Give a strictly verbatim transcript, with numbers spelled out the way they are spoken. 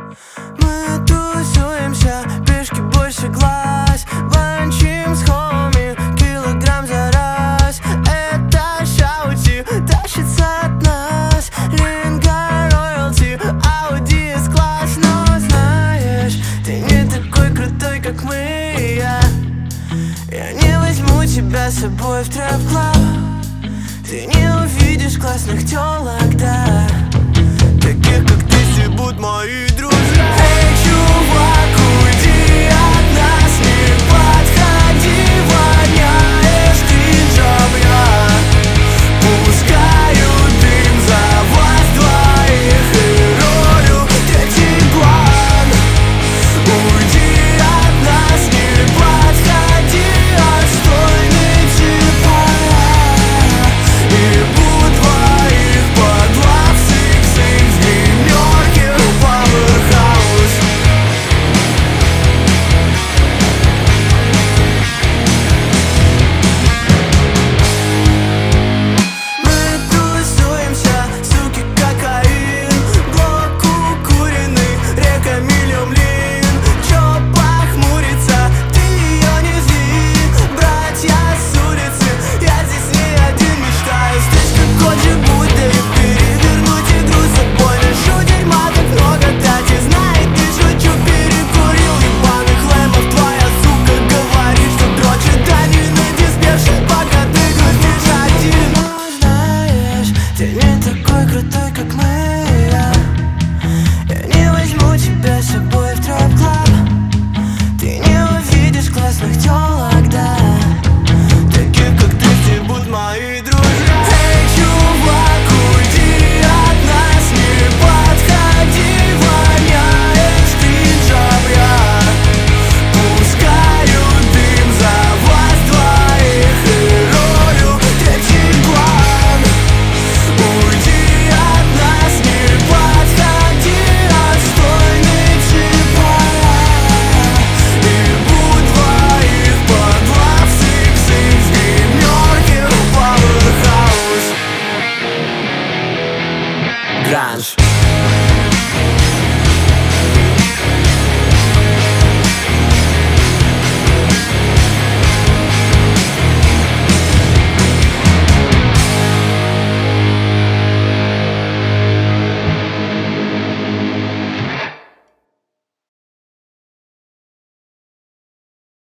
Мы тусуемся, пешки больше глаз, ланчим с хоми, килограмм за раз. Это шаути тащится от нас, Линга роялти, Ауди С-класс. Но знаешь, ты не такой крутой, как мы, я Я не возьму тебя с собой в трэп-клаб. Ты не увидишь классных тёлок, да, таких, как